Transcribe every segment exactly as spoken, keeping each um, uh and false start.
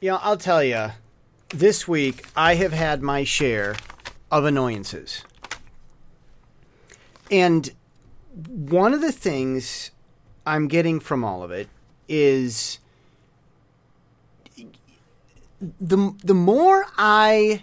You know, I'll tell you, this week I have had my share of annoyances. And one of the things I'm getting from all of it is the the more I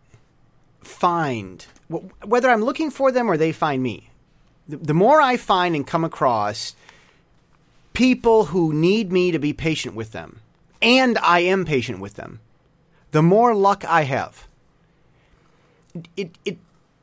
find, whether I'm looking for them or they find me, the, the more I find and come across people who need me to be patient with them, and I am patient with them, the more luck I have. It, it,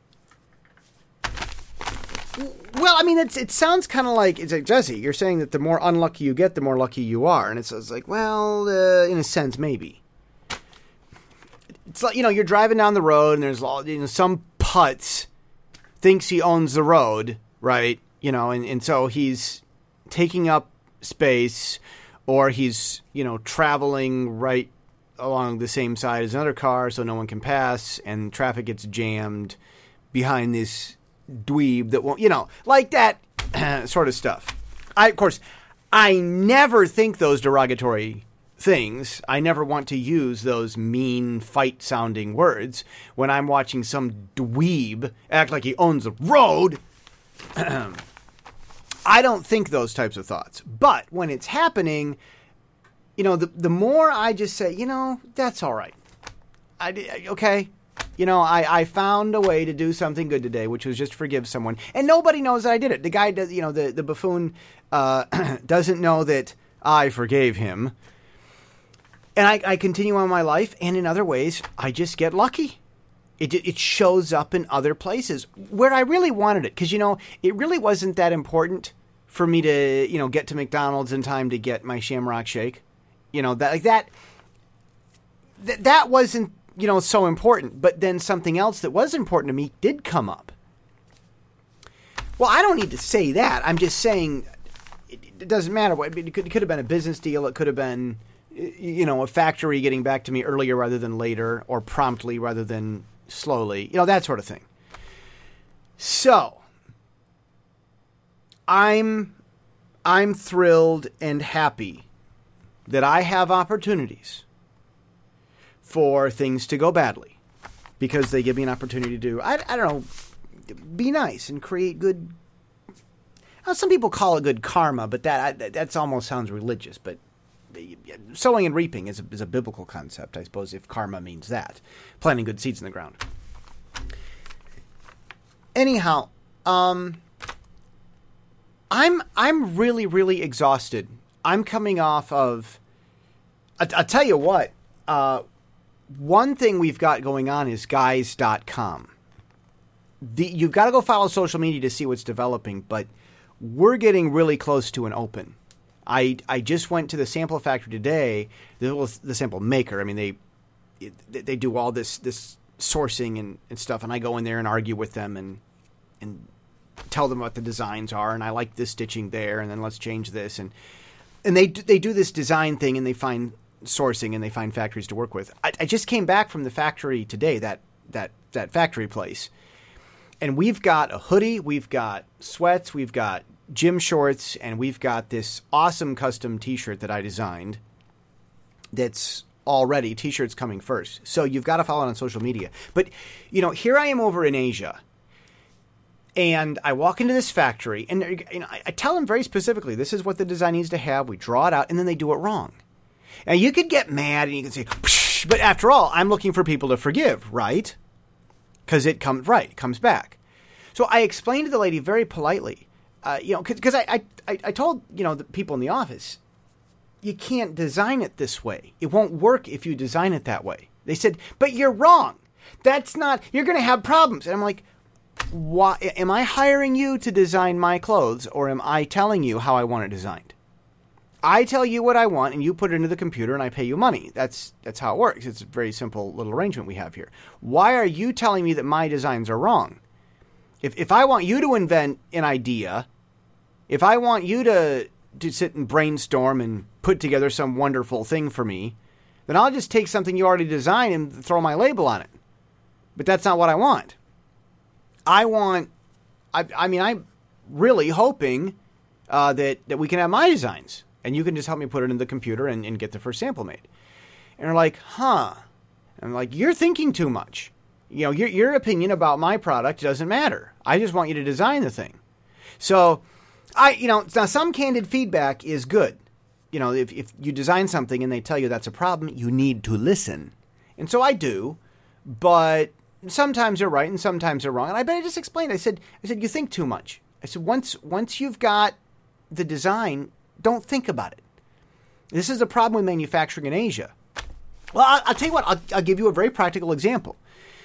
well, I mean, it's, it sounds kind of like, it's like, Jesse, you're saying that the more unlucky you get, the more lucky you are. And it's, it's like, well, uh, in a sense, maybe. It's like, you know, you're driving down the road and there's, you know, some putz thinks he owns the road, right? You know, and, and so he's taking up space, or he's, you know, traveling right along the same side as another car so no one can pass, and traffic gets jammed behind this dweeb that won't, you know, like that sort of stuff. I, of course, I never think those derogatory things. I never want to use those mean fight-sounding words when I'm watching some dweeb act like he owns the road. I don't think those types of thoughts. But when it's happening, you know, the the more I just say, you know, that's all right. I, okay? You know, I, I found a way to do something good today, which was just forgive someone. And nobody knows that I did it. The guy, does, you know, the, the buffoon uh, doesn't know that I forgave him. And I, I continue on my life, and in other ways, I just get lucky. It it shows up in other places where I really wanted it. Because, you know, it really wasn't that important for me to, you know, get to McDonald's in time to get my Shamrock Shake. You know, that like that, that, that wasn't, you know, so important. But then something else that was important to me did come up. Well, I don't need to say that. I'm just saying it, it doesn't matter. What it could, it could have been a business deal. It could have been, you know, a factory getting back to me earlier rather than later, or promptly rather than slowly, you know, that sort of thing. So I'm I'm thrilled and happy that I have opportunities for things to go badly, because they give me an opportunity to do, I, I don't know, be nice and create good. Well, some people call it good karma, but that I, that's almost sounds religious. But sowing and reaping is a, is a biblical concept, I suppose, if karma means that. Planting good seeds in the ground. Anyhow, um, I'm I'm really, really exhausted. I'm coming off of, I, I'll tell you what, uh, one thing we've got going on is guys dot com. The, you've got to go follow social media to see what's developing, but we're getting really close to an open. I, I just went to the sample factory today, the, the sample maker. I mean, they they do all this this sourcing and, and stuff, and I go in there and argue with them and and tell them what the designs are, and I like this stitching there, and then let's change this. And and they they do this design thing, and they find sourcing, and they find factories to work with. I, I just came back from the factory today, that that that factory place, and we've got a hoodie, we've got sweats, we've got gym shorts, and we've got this awesome custom t-shirt that I designed that's already, t-shirts coming first. So you've got to follow it on social media. But, you know, here I am over in Asia, and I walk into this factory, and you know, I, I tell them very specifically, this is what the design needs to have. We draw it out, and then they do it wrong. Now, you could get mad, and you can say, psh, but after all, I'm looking for people to forgive, right? Because it comes, right, it comes back. So I explained to the lady very politely, Uh, you know, because I, I, I told, you know, the people in the office, you can't design it this way. It won't work if you design it that way. They said, but you're wrong. That's not, you're going to have problems. And I'm like, why? Am I hiring you to design my clothes, or am I telling you how I want it designed? I tell you what I want, and you put it into the computer, and I pay you money. That's that's how it works. It's a very simple little arrangement we have here. Why are you telling me that my designs are wrong? If if I want you to invent an idea, if I want you to, to sit and brainstorm and put together some wonderful thing for me, then I'll just take something you already designed and throw my label on it. But that's not what I want. I want, I, I mean, I'm really hoping uh, that, that we can have my designs, and you can just help me put it in the computer and, and get the first sample made. And they're like, huh. And I'm like, you're thinking too much. You know, your your opinion about my product doesn't matter. I just want you to design the thing. So, I, you know, now some candid feedback is good. You know, if, if you design something and they tell you that's a problem, you need to listen. And so I do, but sometimes they're right and sometimes they're wrong. And I bet I just explained. I said, I said, you think too much. I said, once once you've got the design, don't think about it. This is a problem with manufacturing in Asia. Well, I'll, I'll tell you what. I'll, I'll give you a very practical example.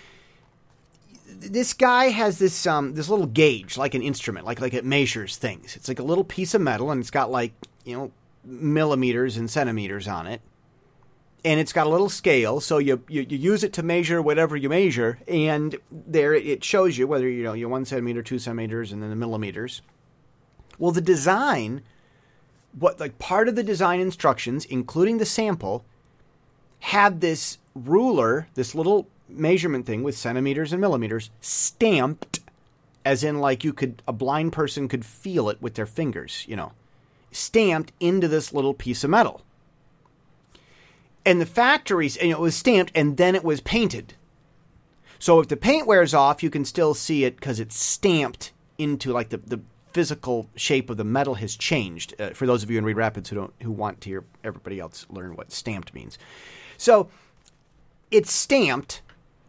This guy has this um, this little gauge, like an instrument, like like it measures things. It's like a little piece of metal, and it's got like, you know, millimeters and centimeters on it. And it's got a little scale, so you, you you use it to measure whatever you measure, and there it shows you whether, you know, you're one centimeter, two centimeters, and then the millimeters. Well, the design, what like part of the design instructions, including the sample, had this ruler, this little measurement thing with centimeters and millimeters, stamped, as in like you could, a blind person could feel it with their fingers, you know, stamped into this little piece of metal. And the factories, and it was stamped, and then it was painted. So if the paint wears off, you can still see it because it's stamped into, like, the, the physical shape of the metal has changed. Uh, for those of you in Reed Rapids who don't who want to hear everybody else learn what stamped means. So it's stamped,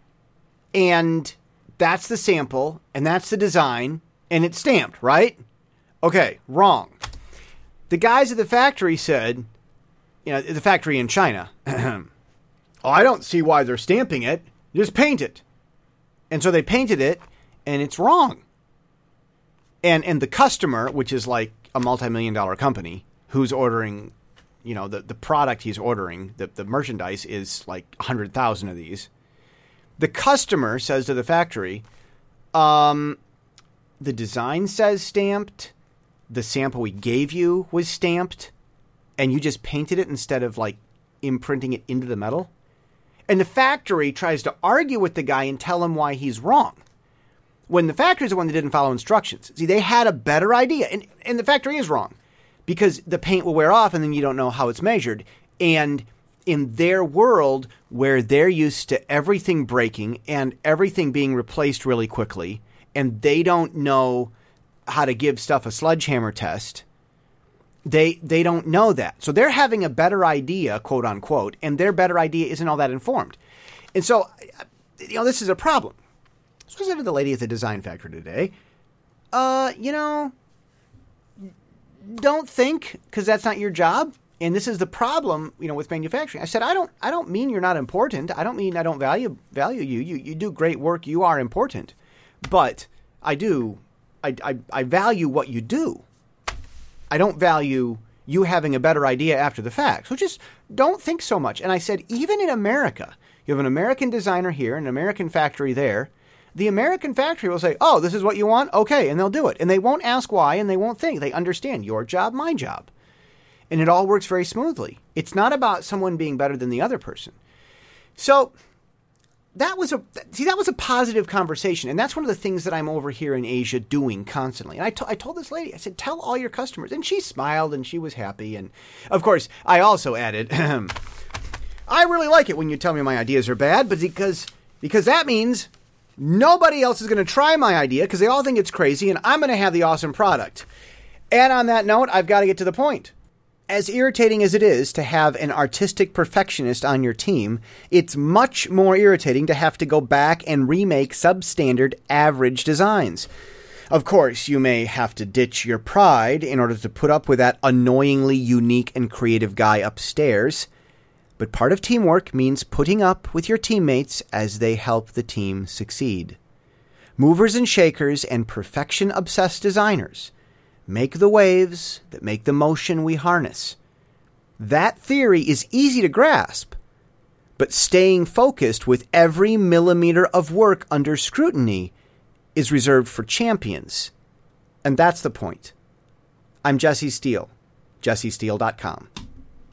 and that's the sample, and that's the design, and it's stamped, right? Okay, wrong. The guys at the factory said, you know, the factory in China, oh, I don't see why they're stamping it. Just paint it. And so they painted it, and it's wrong. And and the customer, which is like a multi-million dollar company, who's ordering, you know, the, the product he's ordering, the, the merchandise is like one hundred thousand of these. The customer says to the factory, um, the design says stamped. The sample we gave you was stamped. And you just painted it instead of, like, imprinting it into the metal? And the factory tries to argue with the guy and tell him why he's wrong. When the factory's the one that didn't follow instructions. See, they had a better idea. And, and the factory is wrong. Because the paint will wear off and then you don't know how it's measured. And in their world, where they're used to everything breaking and everything being replaced really quickly, and they don't know how to give stuff a sledgehammer test, They they don't know that. So they're having a better idea, quote unquote, and their better idea isn't all that informed. And so, you know, this is a problem. So I said to the lady at the design factory today, uh, you know, don't think, because that's not your job. And this is the problem, you know, with manufacturing. I said, I don't I don't mean you're not important. I don't mean I don't value value you. You you do great work. You are important. But I do, I, I, I value what you do. I don't value you having a better idea after the fact. So just don't think so much. And I said, even in America, you have an American designer here, an American factory there. The American factory will say, oh, this is what you want? Okay. And they'll do it. And they won't ask why, and they won't think. They understand your job, my job. And it all works very smoothly. It's not about someone being better than the other person. So that was a, see, that was a positive conversation. And that's one of the things that I'm over here in Asia doing constantly. And I, to, I told this lady, I said, tell all your customers. And she smiled and she was happy. And of course, I also added, I really like it when you tell me my ideas are bad, but because, because that means nobody else is going to try my idea because they all think it's crazy and I'm going to have the awesome product. And on that note, I've got to get to the point. As irritating as it is to have an artistic perfectionist on your team, it's much more irritating to have to go back and remake substandard average designs. Of course, you may have to ditch your pride in order to put up with that annoyingly unique and creative guy upstairs. But part of teamwork means putting up with your teammates as they help the team succeed. Movers and shakers and perfection-obsessed designers make the waves that make the motion we harness. That theory is easy to grasp, but staying focused with every millimeter of work under scrutiny is reserved for champions. And that's the point. I'm Jesse Steele, jesse steele dot com.